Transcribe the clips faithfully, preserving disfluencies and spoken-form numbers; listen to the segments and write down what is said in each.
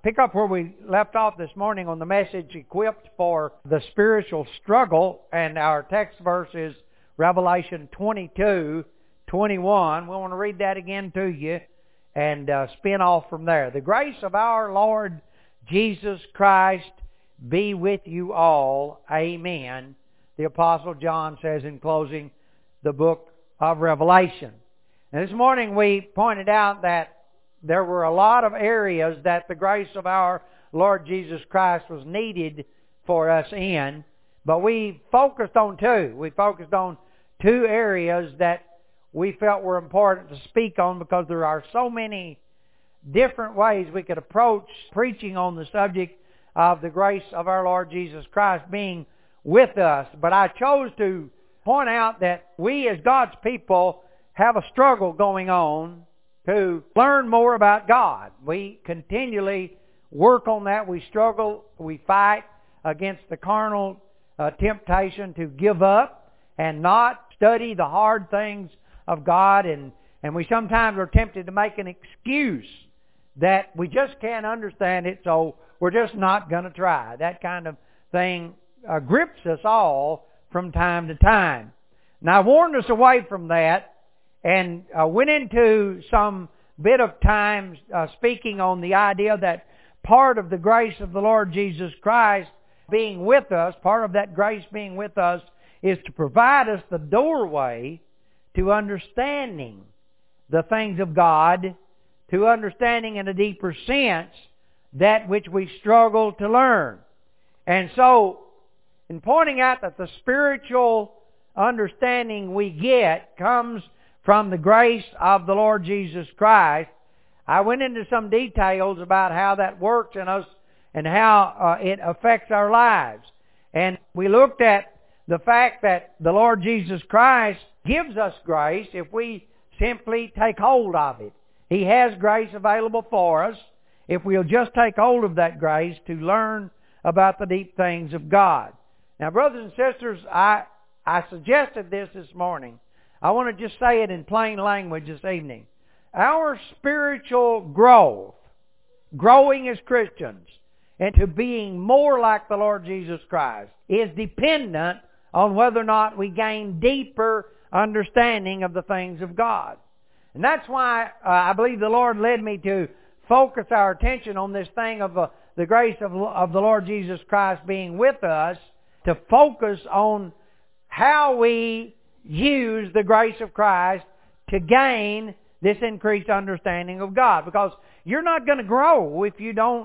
pick up where we left off this morning on the message, Equipped for the Spiritual Struggle, and our text verse is Revelation twenty-two twenty-one. We want to read that again to you and uh, spin off from there. The grace of our Lord Jesus Christ be with you all. Amen. The Apostle John says in closing the book of Revelation. And this morning we pointed out that there were a lot of areas that the grace of our Lord Jesus Christ was needed for us in, but we focused on two. We focused on two areas that we felt were important to speak on because there are so many different ways we could approach preaching on the subject of the grace of our Lord Jesus Christ being with us. But I chose to point out that we as God's people have a struggle going on to learn more about God. We continually work on that. We struggle, we fight against the carnal uh, temptation to give up and not study the hard things of God. And, and we sometimes are tempted to make an excuse that we just can't understand it, so we're just not going to try. That kind of thing uh, grips us all from time to time. Now, I warned us away from that and uh, went into some bit of time uh, speaking on the idea that part of the grace of the Lord Jesus Christ being with us, part of that grace being with us, is to provide us the doorway to understanding the things of God, to understanding in a deeper sense that which we struggle to learn. And so, in pointing out that the spiritual understanding we get comes from the grace of the Lord Jesus Christ, I went into some details about how that works in us and how uh, it affects our lives. And we looked at the fact that the Lord Jesus Christ gives us grace if we simply take hold of it. He has grace available for us if we'll just take hold of that grace to learn about the deep things of God. Now, brothers and sisters, I, I suggested this this morning. I want to just say it in plain language this evening. Our spiritual growth, growing as Christians, into being more like the Lord Jesus Christ, is dependent on whether or not we gain deeper understanding of the things of God. And that's why uh, I believe the Lord led me to focus our attention on this thing of uh, the grace of, of the Lord Jesus Christ being with us, to focus on how we use the grace of Christ to gain this increased understanding of God. Because you're not going to grow if you don't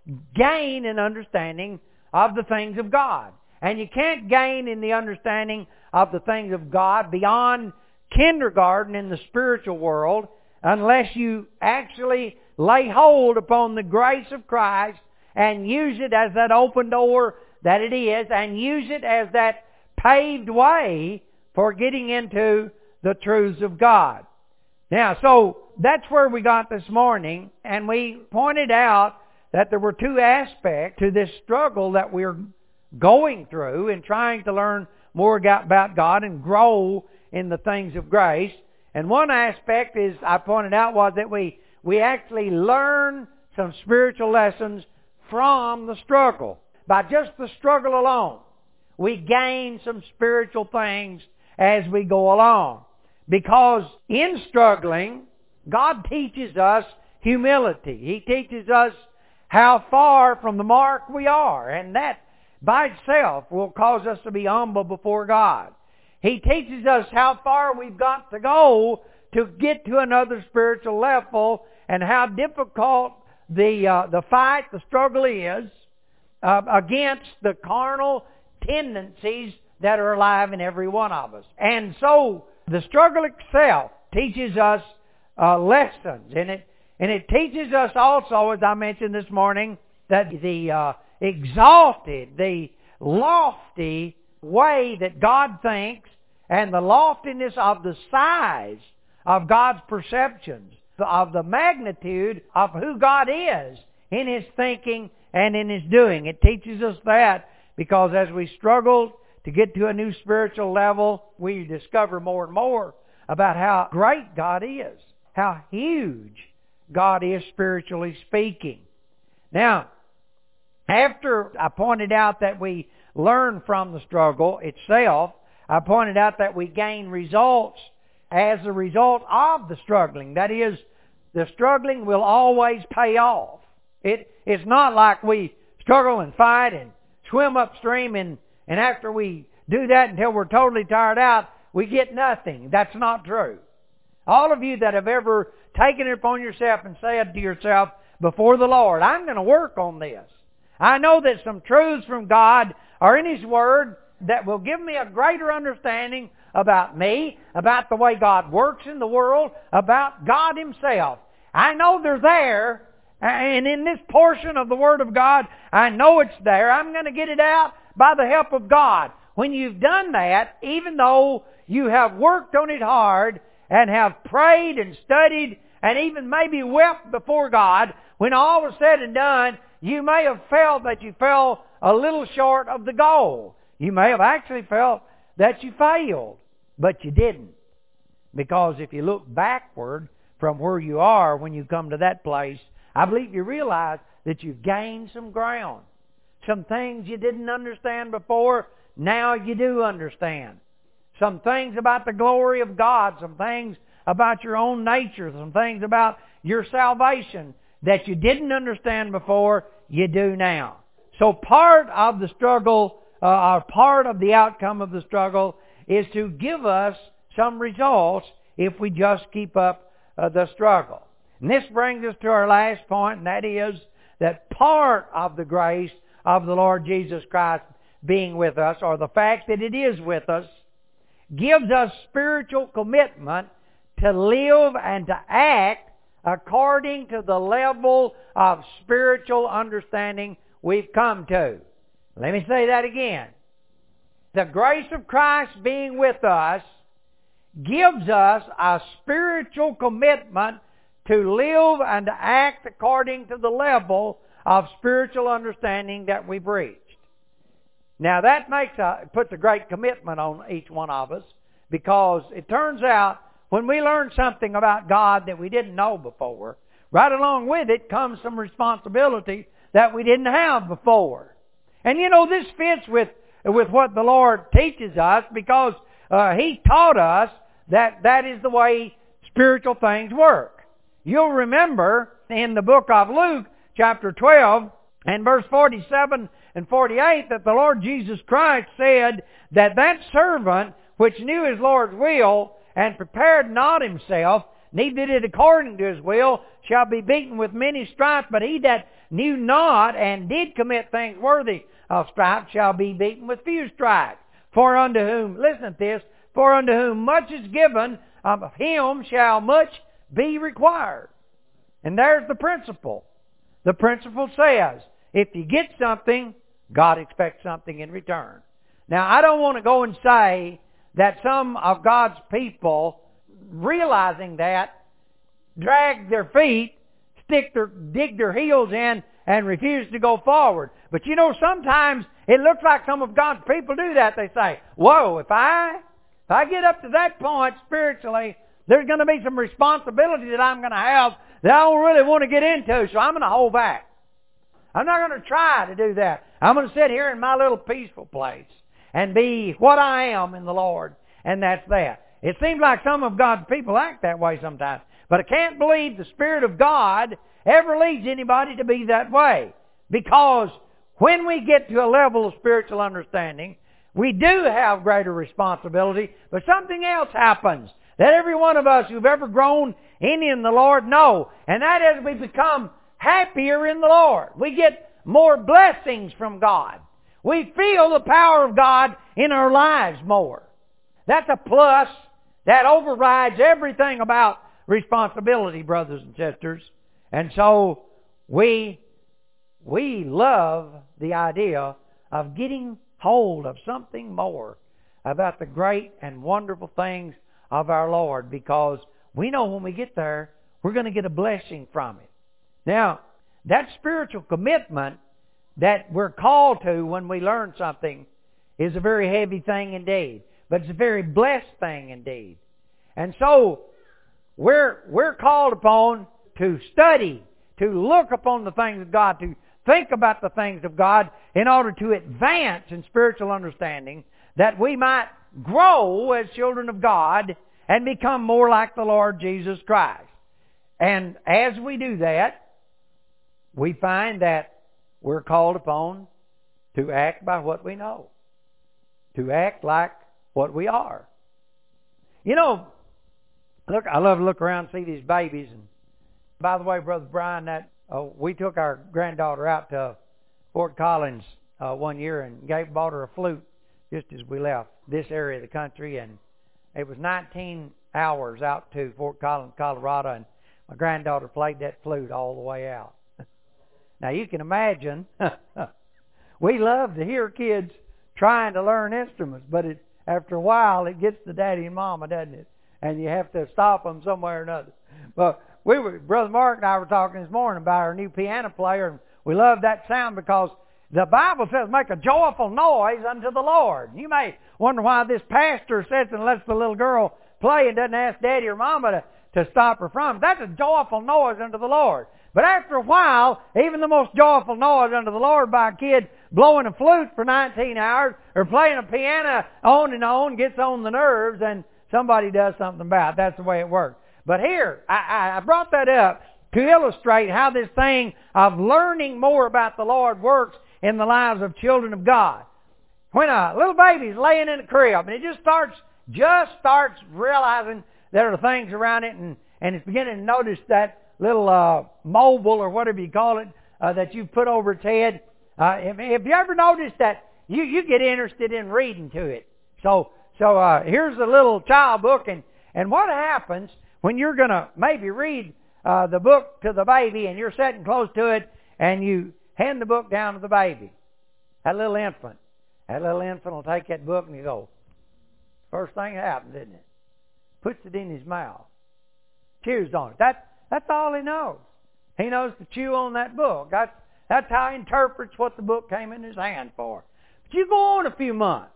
gain an understanding of the things of God. And you can't gain in the understanding of the things of God beyond kindergarten in the spiritual world unless you actually lay hold upon the grace of Christ and use it as that open door that it is, and use it as that paved way for getting into the truths of God. Now, so that's where we got this morning, and we pointed out that there were two aspects to this struggle that we're going through in trying to learn more about God and grow in the things of grace. And one aspect, is I pointed out, was that we, we actually learn some spiritual lessons from the struggle. By just the struggle alone, we gain some spiritual things as we go along. Because in struggling, God teaches us humility. He teaches us how far from the mark we are. And that by itself will cause us to be humble before God. He teaches us how far we've got to go to get to another spiritual level, and how difficult the uh, the fight, the struggle is uh, against the carnal tendencies that are alive in every one of us. And so the struggle itself teaches us uh, lessons, and it and it teaches us also, as I mentioned this morning, that the uh, exalted, the lofty way that God thinks, and the loftiness of the size of God's perceptions, of the magnitude of who God is in His thinking and in His doing. It teaches us that because as we struggle to get to a new spiritual level, we discover more and more about how great God is, how huge God is spiritually speaking. Now, after I pointed out that we learn from the struggle itself, I pointed out that we gain results as a result of the struggling. That is, the struggling will always pay off. It, it's not like we struggle and fight and swim upstream and, and after we do that until we're totally tired out, we get nothing. That's not true. All of you that have ever taken it upon yourself and said to yourself before the Lord, I'm going to work on this. I know that some truths from God are in His Word that will give me a greater understanding about me, about the way God works in the world, about God Himself. I know they're there, and in this portion of the Word of God, I know it's there. I'm going to get it out by the help of God. When you've done that, even though you have worked on it hard and have prayed and studied and even maybe wept before God, when all was said and done, you may have felt that you fell a little short of the goal. You may have actually felt that you failed, but you didn't. Because if you look backward from where you are when you come to that place, I believe you realize that you've gained some ground. Some things you didn't understand before, now you do understand. Some things about the glory of God, some things about your own nature, some things about your salvation that you didn't understand before, you do now. So part of the struggle, uh, or part of the outcome of the struggle, is to give us some results if we just keep up uh, the struggle. And this brings us to our last point, and that is that part of the grace of the Lord Jesus Christ being with us, or the fact that it is with us, gives us spiritual commitment to live and to act according to the level of spiritual understanding we've come to. Let me say that again. The grace of Christ being with us gives us a spiritual commitment to live and to act according to the level of spiritual understanding that we've reached. Now that makes a, puts a great commitment on each one of us, because it turns out when we learn something about God that we didn't know before, right along with it comes some responsibility that we didn't have before. And you know, this fits with, with what the Lord teaches us, because uh, He taught us that that is the way spiritual things work. You'll remember in the book of Luke, chapter twelve, and verse forty-seven and forty-eight, that the Lord Jesus Christ said that that servant which knew his Lord's will and prepared not himself, neither did it according to his will, shall be beaten with many stripes. But he that knew not and did commit things worthy of stripes shall be beaten with few stripes. For unto whom, listen to this, for unto whom much is given, of him shall much be required. And there's the principle. The principle says, if you get something, God expects something in return. Now, I don't want to go and say that some of God's people, realizing that, drag their feet, stick their, dig their heels in, and refuse to go forward. But you know, sometimes it looks like some of God's people do that. They say, whoa, if I, if I get up to that point spiritually, there's going to be some responsibility that I'm going to have that I don't really want to get into, so I'm going to hold back. I'm not going to try to do that. I'm going to sit here in my little peaceful place and be what I am in the Lord, and that's that. It seems like some of God's people act that way sometimes, but I can't believe the Spirit of God ever leads anybody to be that way, because when we get to a level of spiritual understanding, we do have greater responsibility, but something else happens that every one of us who've ever grown any in the Lord know, and that is we become happier in the Lord. We get more blessings from God. We feel the power of God in our lives more. That's a plus that overrides everything about responsibility, brothers and sisters. And so we, we love the idea of getting hold of something more about the great and wonderful things of our Lord, because we know when we get there, we're going to get a blessing from it. Now, that spiritual commitment that we're called to when we learn something is a very heavy thing indeed. But it's a very blessed thing indeed. And so, we're, we're called upon to study, to look upon the things of God, to think about the things of God in order to advance in spiritual understanding, that we might grow as children of God and become more like the Lord Jesus Christ. And as we do that, we find that we're called upon to act by what we know, to act like what we are. You know, look, I love to look around and see these babies. And by the way, Brother Brian, that uh, we took our granddaughter out to Fort Collins uh, one year and gave bought her a flute just as we left this area of the country, and it was nineteen hours out to Fort Collins, Colorado, and my granddaughter played that flute all the way out. Now you can imagine, we love to hear kids trying to learn instruments, but it, after a while it gets to Daddy and Mama, doesn't it? And you have to stop them somewhere or another. But we were, Brother Mark and I were talking this morning about our new piano player, and we love that sound because the Bible says, make a joyful noise unto the Lord. You may wonder why this pastor sits and lets the little girl play and doesn't ask Daddy or Mama to, to stop her from it. That's a joyful noise unto the Lord. But after a while, even the most joyful noise unto the Lord by a kid blowing a flute for nineteen hours or playing a piano on and on gets on the nerves, and somebody does something about it. That's the way it works. But here, I, I brought that up to illustrate how this thing of learning more about the Lord works in the lives of children of God. When a little baby's laying in a crib and it just starts, just starts realizing there are things around it, and, and it's beginning to notice that little uh, mobile or whatever you call it uh, that you put over its head. Uh, have, have you ever noticed that you, you get interested in reading to it? So so uh, here's a little child book, and, and what happens when you're going to maybe read uh, the book to the baby and you're sitting close to it and you hand the book down to the baby, that little infant. That little infant will take that book and you go, first thing that happens, isn't it? Puts it in his mouth. Chews on it. That, that's all he knows. He knows to chew on that book. That's, that's how he interprets what the book came in his hand for. But you go on a few months,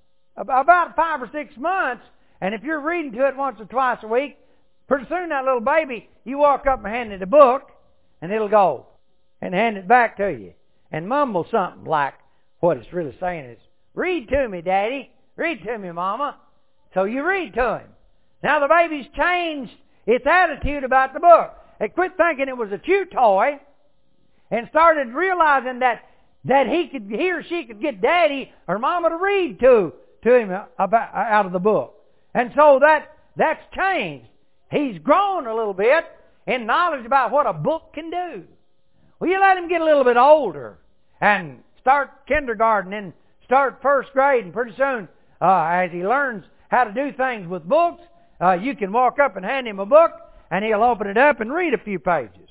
about five or six months, and if you're reading to it once or twice a week, pretty soon that little baby, you walk up and hand it a book, and it'll go and hand it back to you and mumble something like what it's really saying is, read to me, Daddy. Read to me, Mama. So you read to him. Now the baby's changed its attitude about the book. It quit thinking it was a chew toy and started realizing that, that he could, he or she could get Daddy or Mama to read to, to him about, out of the book. And so that, that's changed. He's grown a little bit in knowledge about what a book can do. Well, you let him get a little bit older and start kindergarten and start first grade, and pretty soon, uh, as he learns how to do things with books, uh, you can walk up and hand him a book, and he'll open it up and read a few pages.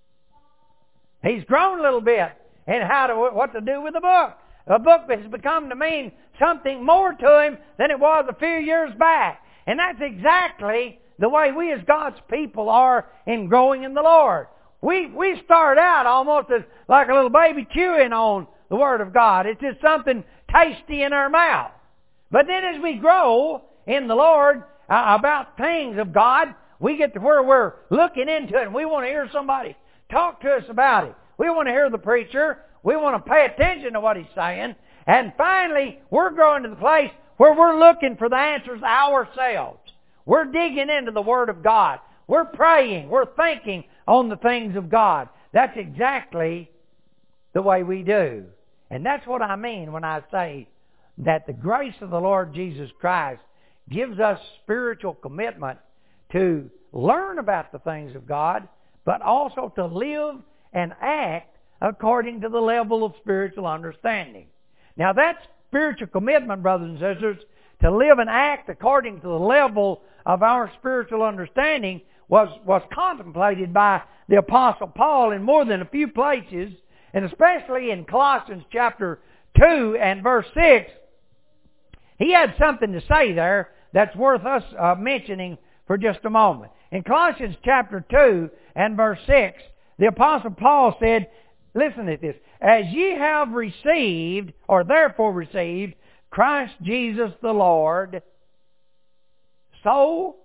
He's grown a little bit in how to what to do with a book. A book has become to mean something more to him than it was a few years back. And that's exactly the way we as God's people are in growing in the Lord. We we start out almost as like a little baby chewing on the Word of God. It's just something tasty in our mouth. But then as we grow in the Lord uh, about things of God, we get to where we're looking into it and we want to hear somebody talk to us about it. We want to hear the preacher. We want to pay attention to what he's saying. And finally, we're growing to the place where we're looking for the answers ourselves. We're digging into the Word of God. We're praying. We're thinking on the things of God. That's exactly the way we do. And that's what I mean when I say that the grace of the Lord Jesus Christ gives us spiritual commitment to learn about the things of God, but also to live and act according to the level of spiritual understanding. Now that spiritual commitment, brothers and sisters, to live and act according to the level of our spiritual understanding was, was contemplated by the Apostle Paul in more than a few places, and especially in Colossians chapter two and verse six. He had something to say there that's worth us uh, mentioning for just a moment. In Colossians chapter two and verse six, the Apostle Paul said, listen to this, as ye have received, or therefore received, Christ Jesus the Lord, so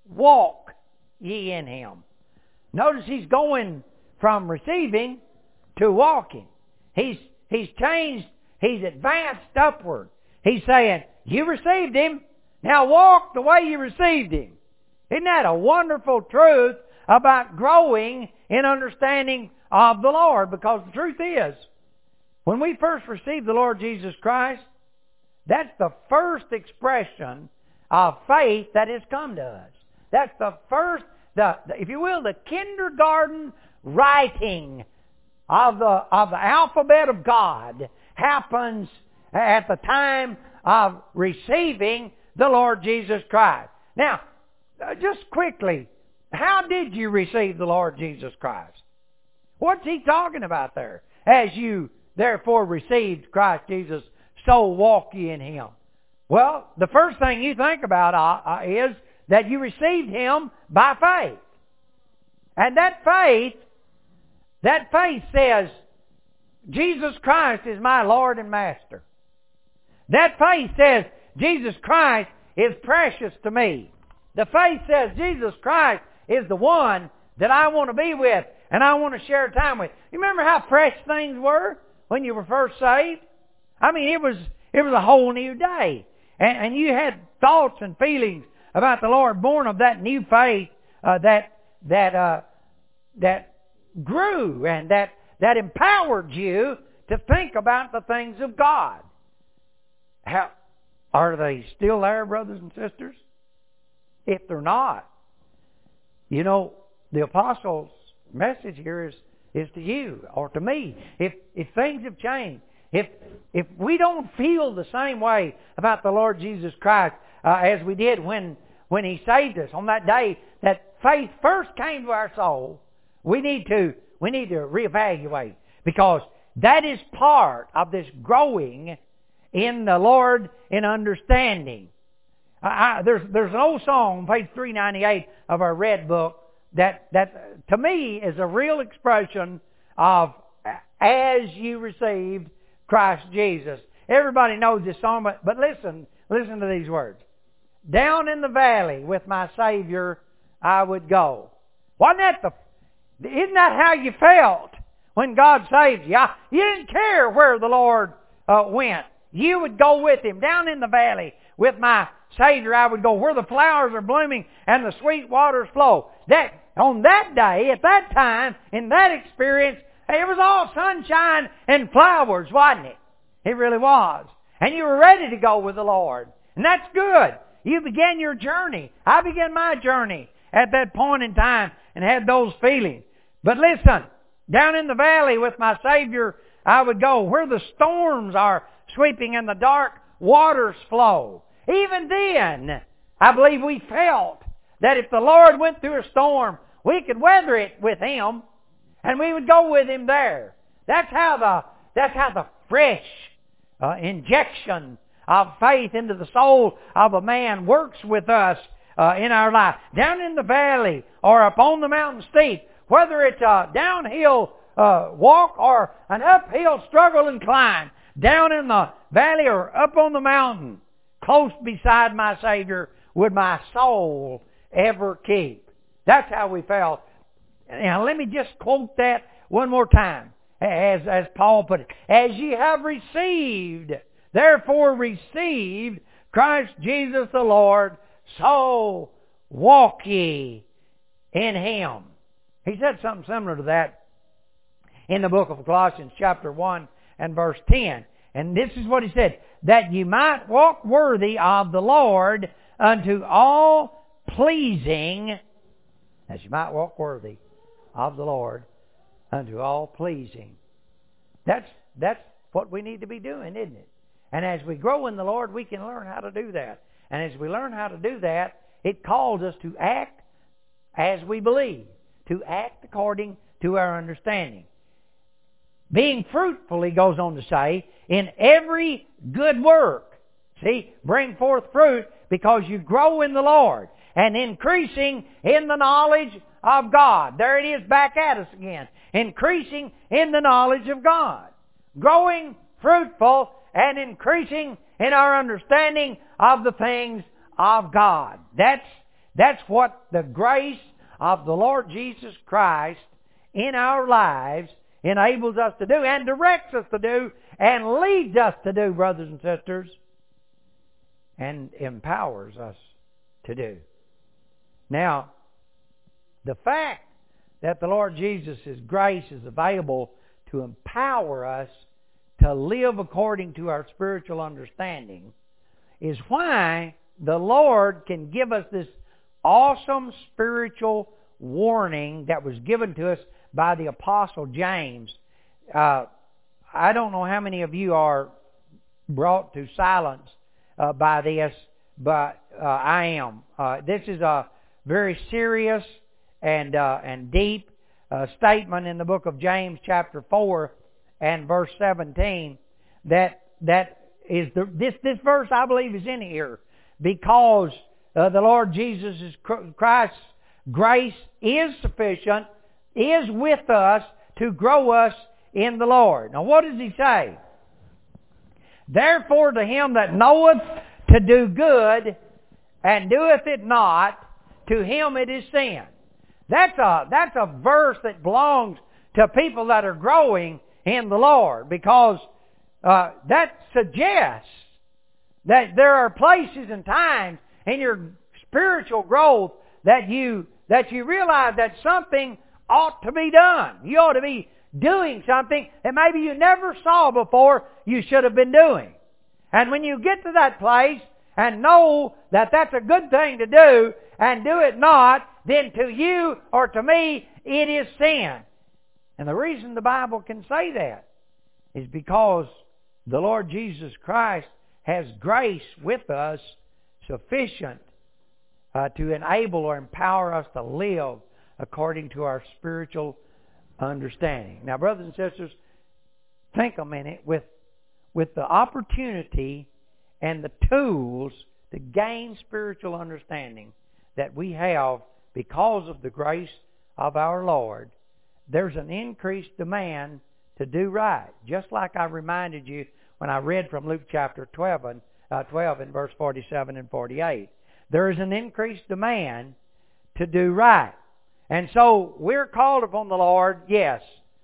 walk ye in Him. Notice he's going from receiving to walking. He's, he's changed. He's advanced upward. He's saying, you received Him. Now walk the way you received Him. Isn't that a wonderful truth about growing in understanding of the Lord? Because the truth is, when we first received the Lord Jesus Christ, that's the first expression of faith that has come to us. That's the first, the, the if you will, the kindergarten writing of the of the alphabet of God happens at the time of receiving the Lord Jesus Christ. Now, just quickly, how did you receive the Lord Jesus Christ? What's He talking about there? As you therefore received Christ Jesus, so walk ye in Him. Well, the first thing you think about uh, is that you received Him by faith. And that faith, that faith says, Jesus Christ is my Lord and Master. That faith says, Jesus Christ is precious to me. The faith says, Jesus Christ is the one that I want to be with and I want to share time with. You remember how fresh things were when you were first saved? I mean, it was it was a whole new day. And, and you had thoughts and feelings about the Lord, born of that new faith uh, that that uh, that grew and that that empowered you to think about the things of God. How are they still there, brothers and sisters? If they're not, you know, the apostles' message here is, is to you or to me. If if things have changed, if if we don't feel the same way about the Lord Jesus Christ uh, as we did when when He saved us on that day that faith first came to our soul, we need to we need to reevaluate, because that is part of this growing in the Lord in understanding. I, there's there's an old song on page three ninety-eight of our red book that that to me is a real expression of as you received Christ Jesus. Everybody knows this song, but, but listen, listen to these words. Down in the valley with my Savior I would go. Wasn't that the, isn't that how you felt when God saved you? You didn't care where the Lord uh, went. You would go with Him. Down in the valley with my Savior I would go, where the flowers are blooming and the sweet waters flow. That on that day, at that time, in that experience, it was all sunshine and flowers, wasn't it? It really was. And you were ready to go with the Lord. And that's good. You began your journey. I began my journey at that point in time and had those feelings. But listen, down in the valley with my Savior I would go, where the storms are sweeping and the dark waters flow. Even then, I believe we felt that if the Lord went through a storm, we could weather it with Him, and we would go with Him there. That's how the that's how the fresh uh, injection of faith into the soul of a man works with us uh, in our life. Down in the valley or up on the mountain steep, whether it's a downhill uh, walk or an uphill struggle and climb, down in the valley or up on the mountain, close beside my Savior would my soul ever keep. That's how we felt. Now let me just quote that one more time, as, as Paul put it. As ye have received, therefore received Christ Jesus the Lord, so walk ye in Him. He said something similar to that in the book of Colossians chapter one and verse ten. And this is what he said, that ye might walk worthy of the Lord unto all pleasing, as you might walk worthy of the Lord unto all pleasing. That's, that's what we need to be doing, isn't it? And as we grow in the Lord, we can learn how to do that. And as we learn how to do that, it calls us to act as we believe, to act according to our understanding. Being fruitful, he goes on to say, in every good work. See, bring forth fruit because you grow in the Lord. And increasing in the knowledge of God. There it is back at us again. Increasing in the knowledge of God. Growing fruitful and increasing in our understanding of the things of God. That's, that's what the grace of the Lord Jesus Christ in our lives enables us to do and directs us to do and leads us to do, brothers and sisters, and empowers us to do. Now, the fact that the Lord Jesus' grace is available to empower us to live according to our spiritual understanding is why the Lord can give us this awesome spiritual warning that was given to us by the Apostle James. Uh, I don't know how many of you are brought to silence uh, by this, but uh, I am. Uh, this is a very serious and uh, and deep uh, statement in the book of James, chapter four and verse seventeen. That that is the this this verse I believe is in here because uh, the Lord Jesus Christ's grace is sufficient, is with us to grow us in the Lord. Now, what does he say? Therefore, to him that knoweth to do good and doeth it not, to him it is sin. That's a, that's a verse that belongs to people that are growing in the Lord, because uh, that suggests that there are places and times in your spiritual growth that you that you realize that something ought to be done. You ought to be doing something that maybe you never saw before you should have been doing. And when you get to that place and know that that's a good thing to do and do it not, then to you or to me it is sin. And the reason the Bible can say that is because the Lord Jesus Christ has grace with us sufficient uh, to enable or empower us to live according to our spiritual understanding. Now, brothers and sisters, think a minute with with the opportunity and the tools to gain spiritual understanding that we have because of the grace of our Lord. There's an increased demand to do right, just like I reminded you when I read from Luke chapter twelve and uh, twelve in verse forty-seven and forty-eight. There is an increased demand to do right. And so we're called upon the Lord, yes,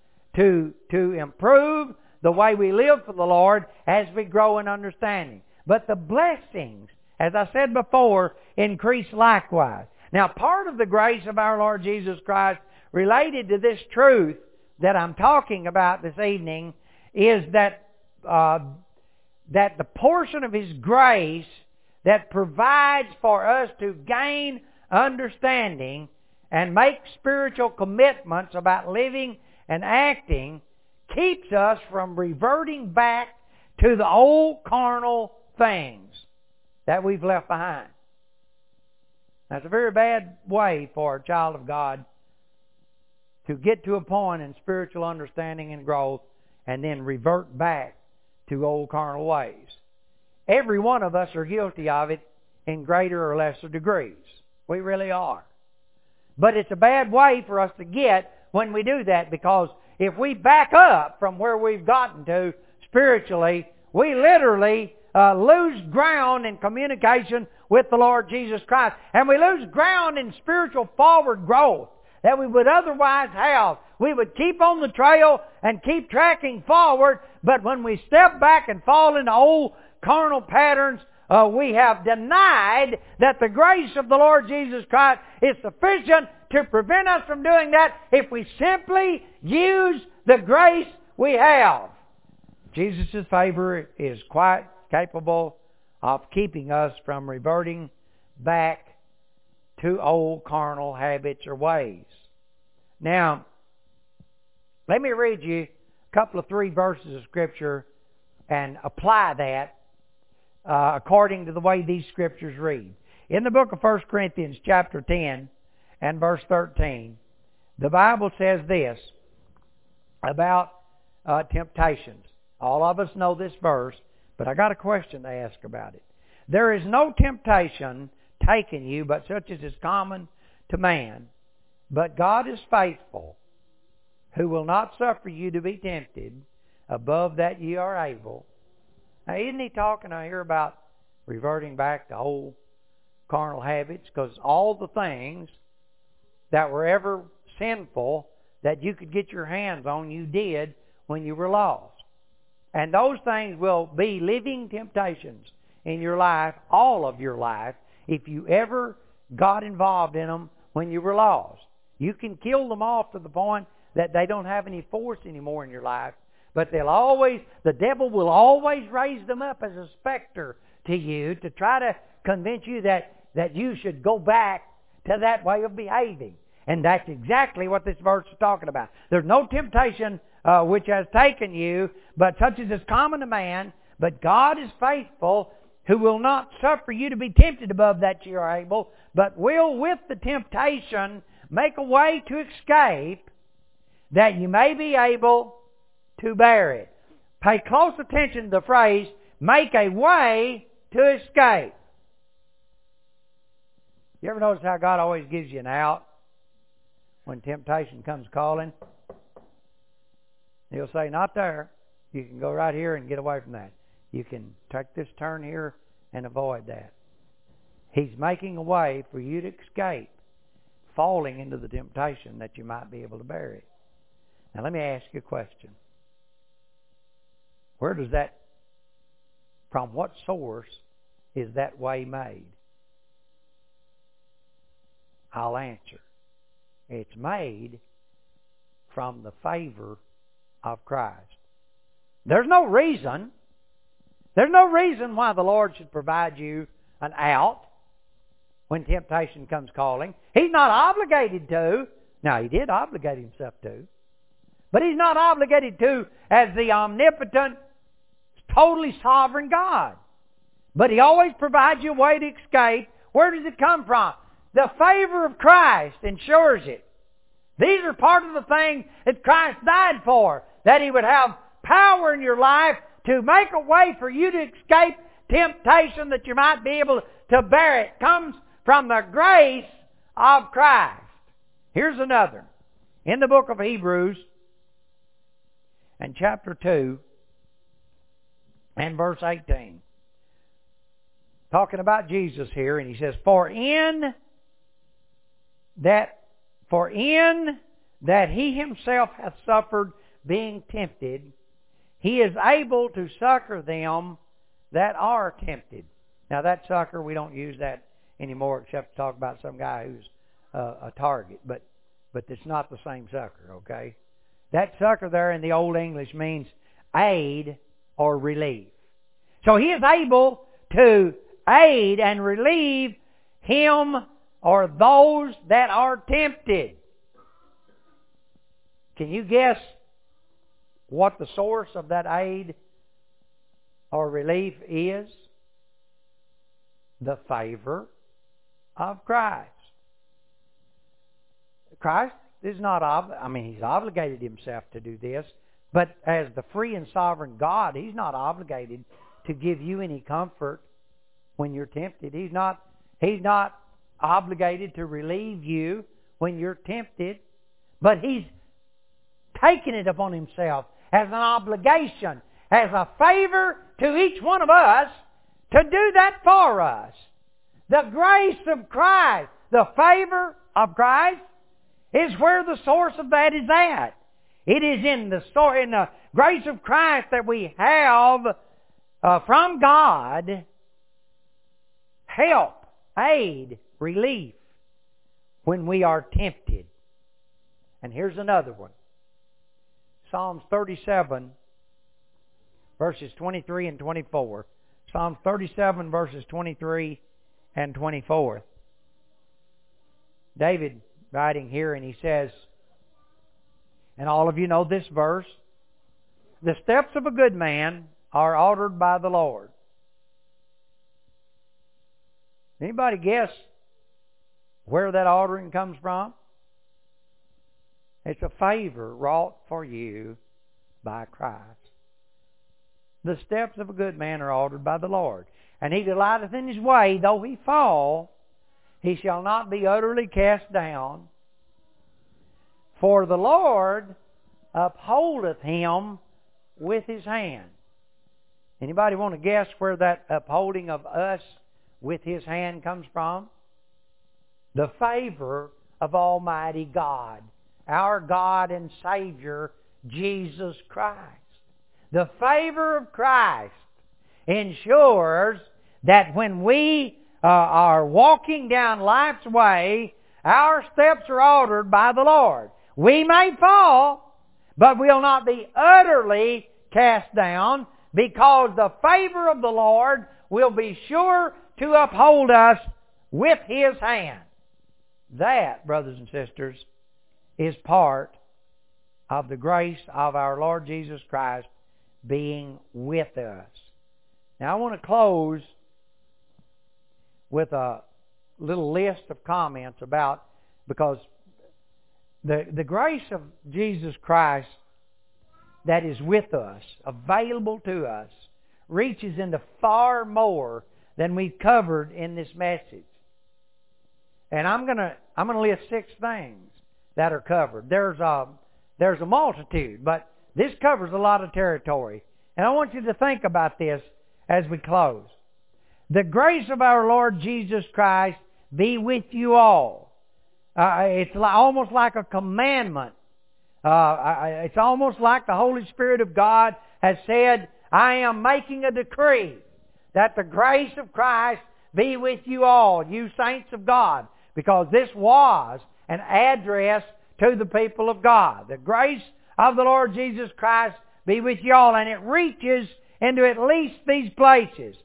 to, to improve the way we live for the Lord as we grow in understanding. But the blessings, as I said before, increase likewise. Now, part of the grace of our Lord Jesus Christ related to this truth that I'm talking about this evening is that uh, that the portion of His grace that provides for us to gain understanding and make spiritual commitments about living and acting keeps us from reverting back to the old carnal things that we've left behind. That's a very bad way for a child of God to get to a point in spiritual understanding and growth and then revert back to old carnal ways. Every one of us are guilty of it in greater or lesser degrees. We really are. But it's a bad way for us to get when we do that, because if we back up from where we've gotten to spiritually, we literally uh, lose ground in communication with the Lord Jesus Christ. And we lose ground in spiritual forward growth that we would otherwise have. We would keep on the trail and keep tracking forward, but when we step back and fall into old carnal patterns, uh, we have denied that the grace of the Lord Jesus Christ is sufficient to prevent us from doing that if we simply use the grace we have. Jesus' favor is quite capable of keeping us from reverting back to old carnal habits or ways. Now, let me read you a couple of three verses of Scripture and apply that uh, according to the way these Scriptures read. In the book of First Corinthians chapter ten and verse thirteen, the Bible says this about uh, temptations. All of us know this verse, but I got a question to ask about it. There is no temptation taken you but such as is common to man. But God is faithful, who will not suffer you to be tempted above that ye are able. Now, isn't He talking out here about reverting back to old carnal habits? Because all the things that were ever sinful that you could get your hands on, you did when you were lost. And those things will be living temptations in your life, all of your life, if you ever got involved in them when you were lost. You can kill them off to the point that they don't have any force anymore in your life. But they'll always, the devil will always raise them up as a specter to you to try to convince you that, that you should go back to that way of behaving. And that's exactly what this verse is talking about. There's no temptation uh, which has taken you, but such as is common to man. But God is faithful, who will not suffer you to be tempted above that you are able, but will with the temptation make a way to escape, that you may be able to bear it. Pay close attention to the phrase, make a way to escape. You ever notice how God always gives you an out when temptation comes calling? He'll say, not there. You can go right here and get away from that. You can take this turn here and avoid that. He's making a way for you to escape falling into the temptation that you might be able to bear it. Now let me ask you a question. Where does that, from what source is that way made? I'll answer. It's made from the favor of Christ. There's no reason, there's no reason why the Lord should provide you an out when temptation comes calling. He's not obligated to. Now, He did obligate Himself to. But He's not obligated to as the omnipotent, totally sovereign God. But He always provides you a way to escape. Where does it come from? The favor of Christ ensures it. These are part of the things that Christ died for. That He would have power in your life to make a way for you to escape temptation, that you might be able to bear it. It comes from the grace of Christ. Here's another. In the book of Hebrews, and chapter two, and verse eighteen. Talking about Jesus here, and he says, For in that, for in that He Himself hath suffered being tempted, He is able to succor them that are tempted. Now that succor, we don't use that anymore except to talk about some guy who's uh, a target. But but it's not the same succor, okay? That succor there in the Old English means aid or relief. So He is able to aid and relieve him or those that are tempted. Can you guess what the source of that aid or relief is? The favor of Christ. Christ is not, ob- I mean, He's obligated Himself to do this, but as the free and sovereign God, He's not obligated to give you any comfort when you're tempted. He's not, He's not obligated to relieve you when you're tempted, but He's taken it upon Himself as an obligation, as a favor to each one of us to do that for us. The grace of Christ, the favor of Christ, is where the source of that is at. It is in the story, in the grace of Christ that we have uh, from God help, aid, relief when we are tempted. And here's another one. Psalms thirty-seven, verses twenty-three and twenty-four. Psalms thirty-seven, verses twenty-three and twenty-four. David writing here, and he says, and all of you know this verse, the steps of a good man are ordered by the Lord. Anybody guess where that ordering comes from? It's a favor wrought for you by Christ. The steps of a good man are ordered by the Lord. And he delighteth in his way, though he fall, he shall not be utterly cast down. For the Lord upholdeth him with His hand. Anybody want to guess where that upholding of us with His hand comes from? The favor of Almighty God our God and Savior, Jesus Christ. The favor of Christ ensures that when we uh, are walking down life's way, our steps are ordered by the Lord. We may fall, but we'll not be utterly cast down, because the favor of the Lord will be sure to uphold us with His hand. That, brothers and sisters, is part of the grace of our Lord Jesus Christ being with us. Now I want to close with a little list of comments about, because the, the grace of Jesus Christ that is with us, available to us, reaches into far more than we've covered in this message. And I'm going to I'm going to list six things that are covered. There's a, there's a multitude, but this covers a lot of territory. And I want you to think about this as we close. The grace of our Lord Jesus Christ be with you all. Uh, it's like, almost like a commandment. Uh, it's almost like the Holy Spirit of God has said, I am making a decree that the grace of Christ be with you all, you saints of God, because this was an address to the people of God. The grace of the Lord Jesus Christ be with you all, and it reaches into at least these places.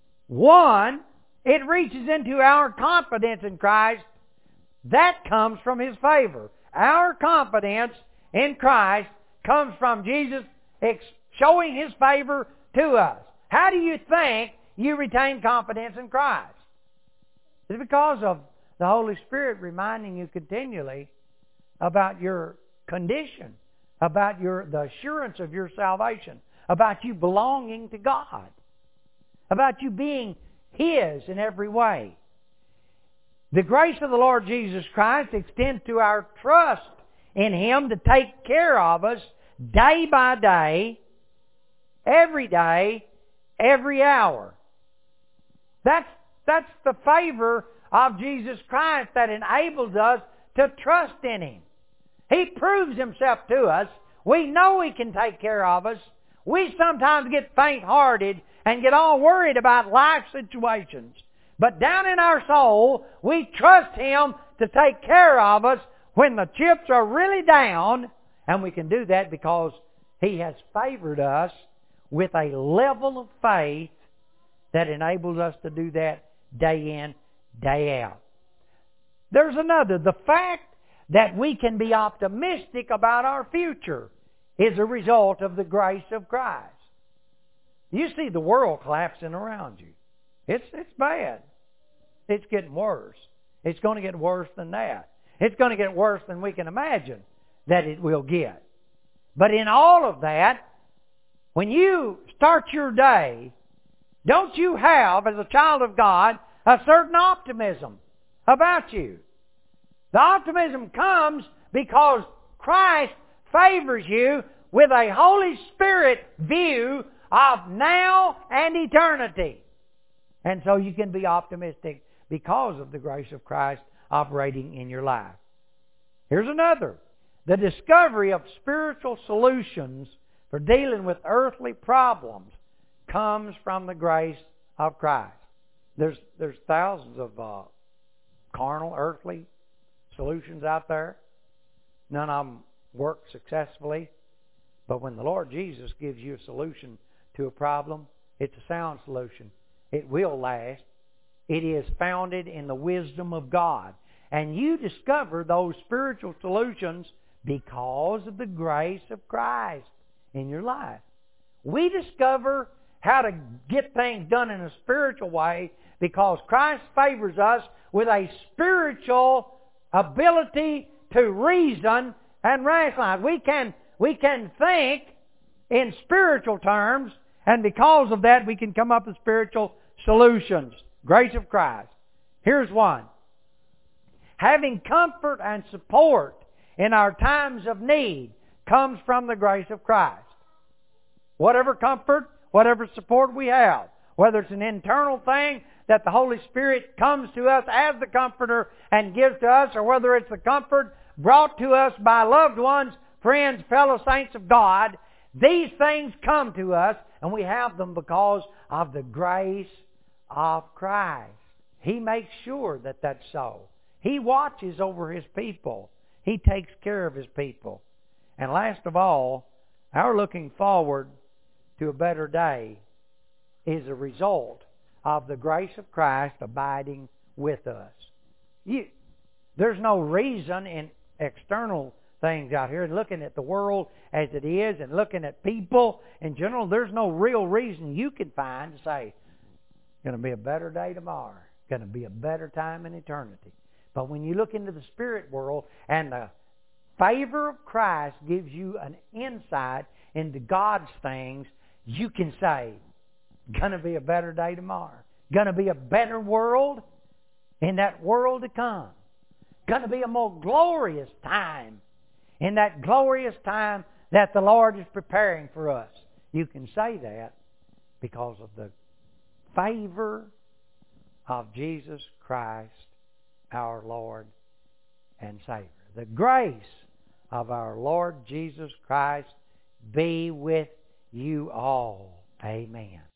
One, it reaches into our confidence in Christ. That comes from His favor. Our confidence in Christ comes from Jesus showing His favor to us. How do you think you retain confidence in Christ? It's because of the Holy Spirit reminding you continually about your condition, about your the assurance of your salvation, about you belonging to God, about you being His in every way. The grace of the Lord Jesus Christ extends to our trust in Him to take care of us day by day, every day, every hour. That's, that's the favor of Jesus Christ that enables us to trust in Him. He proves Himself to us. We know He can take care of us. We sometimes get faint-hearted and get all worried about life situations. But down in our soul, we trust Him to take care of us when the chips are really down, and we can do that because He has favored us with a level of faith that enables us to do that day in, day out. There's another. The fact that we can be optimistic about our future is a result of the grace of Christ. You see the world collapsing around you. It's, it's bad. It's getting worse. It's going to get worse than that. It's going to get worse than we can imagine that it will get. But in all of that, when you start your day, don't you have, as a child of God, a certain optimism about you? The optimism comes because Christ favors you with a Holy Spirit view of now and eternity. And so you can be optimistic because of the grace of Christ operating in your life. Here's another. The discovery of spiritual solutions for dealing with earthly problems comes from the grace of Christ. There's, there's thousands of uh, carnal, earthly solutions out there. None of them work successfully. But when the Lord Jesus gives you a solution to a problem, it's a sound solution. It will last. It is founded in the wisdom of God. And you discover those spiritual solutions because of the grace of Christ in your life. We discover how to get things done in a spiritual way because Christ favors us with a spiritual ability to reason and rationalize. We can, we can think in spiritual terms, and because of that we can come up with spiritual solutions. Grace of Christ. Here's one. Having comfort and support in our times of need comes from the grace of Christ. Whatever comfort, whatever support we have, whether it's an internal thing that the Holy Spirit comes to us as the Comforter and gives to us, or whether it's the comfort brought to us by loved ones, friends, fellow saints of God. These things come to us, and we have them because of the grace of Christ. He makes sure that that's so. He watches over His people. He takes care of His people. And last of all, our looking forward to a better day is a result of the grace of Christ abiding with us. You, there's no reason in external things out here, and looking at the world as it is and looking at people in general, there's no real reason you can find to say, going to be a better day tomorrow, going to be a better time in eternity. But when you look into the spirit world and the favor of Christ gives you an insight into God's things, you can say, going to be a better day tomorrow. Going to be a better world in that world to come. Going to be a more glorious time in that glorious time that the Lord is preparing for us. You can say that because of the favor of Jesus Christ, our Lord and Savior. The grace of our Lord Jesus Christ be with you all. Amen.